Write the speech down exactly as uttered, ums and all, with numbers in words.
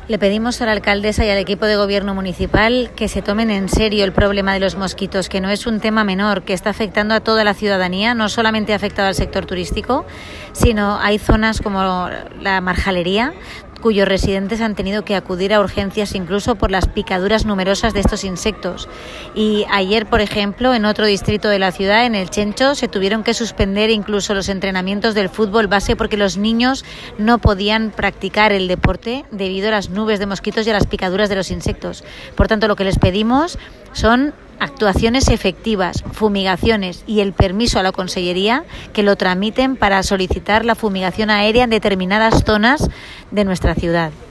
Le pedimos a la alcaldesa y al equipo de gobierno municipal que se tomen en serio el problema de los mosquitos, que no es un tema menor, que está afectando a toda la ciudadanía, no solamente ha afectado al sector turístico, sino hay zonas como la Marjalería, cuyos residentes han tenido que acudir a urgencias incluso por las picaduras numerosas de estos insectos. Y ayer, por ejemplo, en otro distrito de la ciudad, en el Chencho, se tuvieron que suspender incluso los entrenamientos del fútbol base porque los niños no podían practicar el deporte debido a las nubes de mosquitos y a las picaduras de los insectos. Por tanto, lo que les pedimos son actuaciones efectivas, fumigaciones y el permiso a la Consellería que lo tramiten para solicitar la fumigación aérea en determinadas zonas de nuestra ciudad.